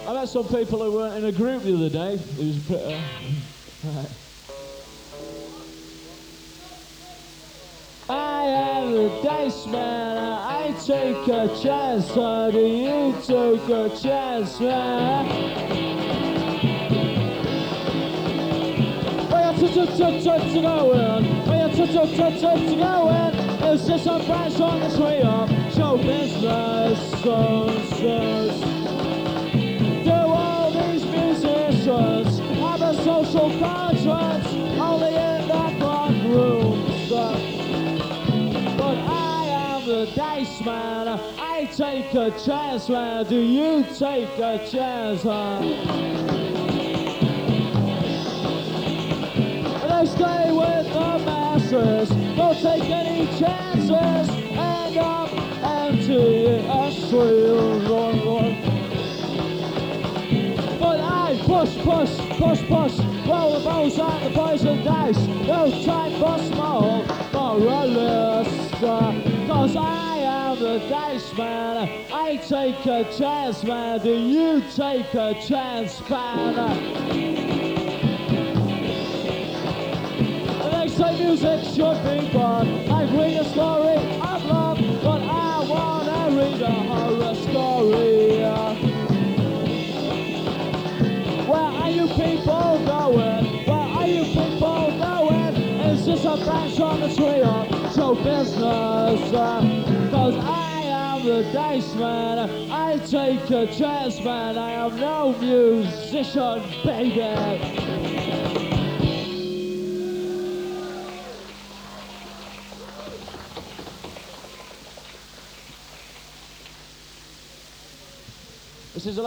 I met some people who weren't in a group the other day. It was a bit, right. I am the dice man, I take a chance. How do you take a chance, man? We are to go in. We are to go in. It's just a branch on the tree of show business. Do all these musicians have a social contract only in the front rooms? But I am the dice man, I take a chance, man. Do you take a chance, man? They stay with the masses, don't take any chances, end up empty as streams. But I push, roll the bones on the poison dice, no time for small moralists. Cause I am the dice man, I take a chance, man. Do you take a chance, man? They say music should be fun. I read a story of love, but I wanna read a horror story. Where are you people going? Where are you people going? It's just a branch on the tree of show business. Cause I am the dice man, I take a chance, man. I am no musician, baby. This is a